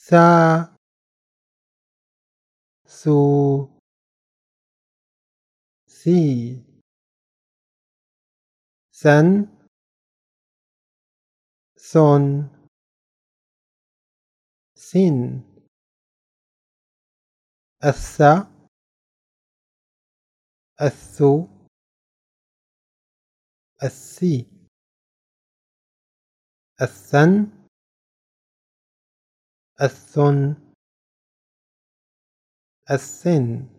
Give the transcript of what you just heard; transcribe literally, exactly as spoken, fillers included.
سا سو سي سن سون سين الث الثو الثي الثن الثن الثن